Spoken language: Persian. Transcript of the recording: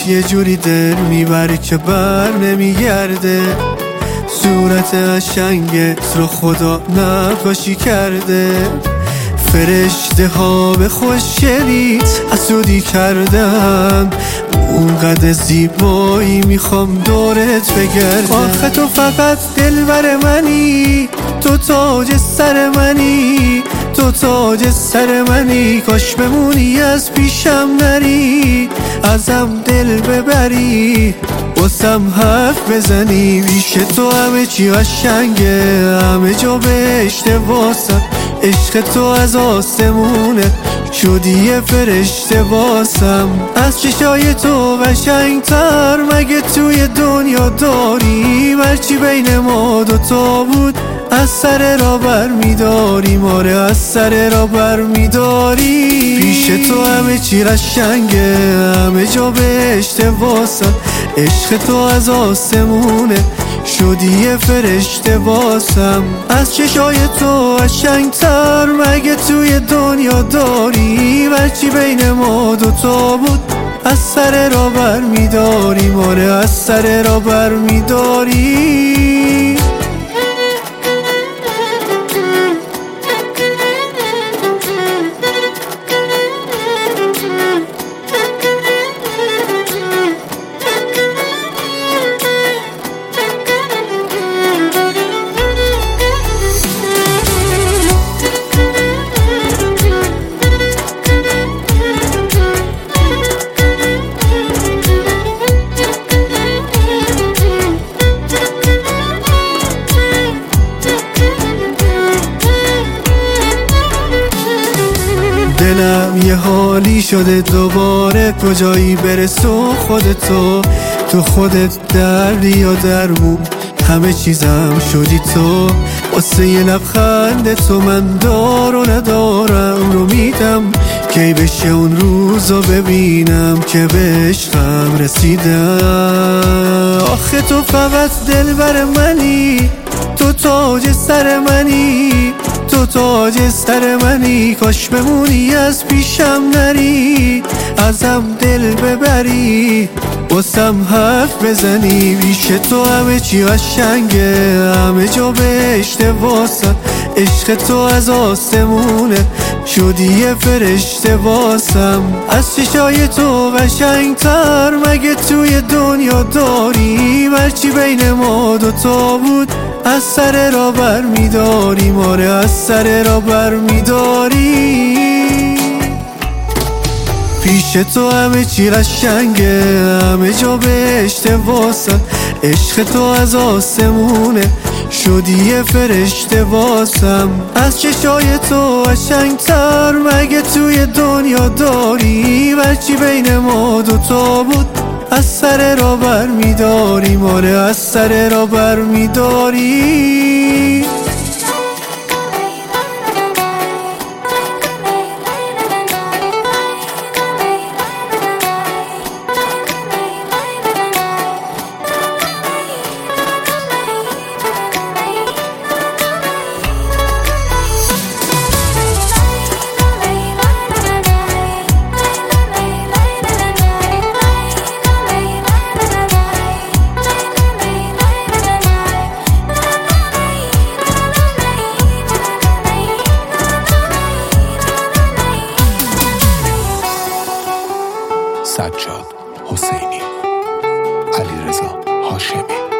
یه جوری دل میبری که بر نمیگرده، صورت قشنگت رو خدا نقاشی کرده، فرشته ها به خوشگلیت حسودی کردن، اونقدر زیبایی میخوام دورت بگردم. آخه تو فقط دلبر منی، تو تاج سر منی، تو تاج سر منی، کاش بمونی از پیشم نری، ازم دل ببری، واسم حرف بزنی. پیش تو همه چی قشنگه، همه جا بهشته واسم، عشق تو از آسمونه، شدی یه فرشته واسم. از چشای تو قشنگتر مگه توی دنیا داری، هرچی بین ما دوتا بود از سر را بر میداری، آره از سر را بر میداری. پیش تو همه چی قشنگه، همه جا بهشته واسم، عشق تو از آسمونه، شدی یه فرشته واسم. از چشای تو قشنگتر مگه توی دنیا داری، هرچی بین ما دوتا بود از سر را بر میداری، آره از سر را بر میداری. دلم یه حالی شده دوباره، کجایی برسو خودتو، تو خودت دردی یا درمون، همه چیزم شدی تو، واسه یه لبخند تو من دار و ندارم رو میدم، کی بشه اون روزو ببینم که به عشقم رسیدم. آخه تو فقط دلبر منی، تو تاج سر منی، تو تاج سر منی، کاش بمونی از پیشم نری، ازم دل ببری، واسم حرف بزنی. پیش تو همه چی قشنگه، همه جا بهشته واسم، عشق تو از آسمونه، شدی یه فرشته واسم. از چشای تو قشنگتر مگه توی دنیا داری، هرچی بین ما دوتا بود از سر را بر میداری، آره از سر را بر میداری. پیش تو همه چی قشنگه، همه جا بهشته واسم، عشق تو از آسمونه، شدی یه فرشته واسم. از چشای تو قشنگتر مگه توی دنیا داری، هرچی بین ما دوتا بود از سر را بر میداری، آره از سر را بر میداری. سجاد حسینی، علیرضا هاشمی.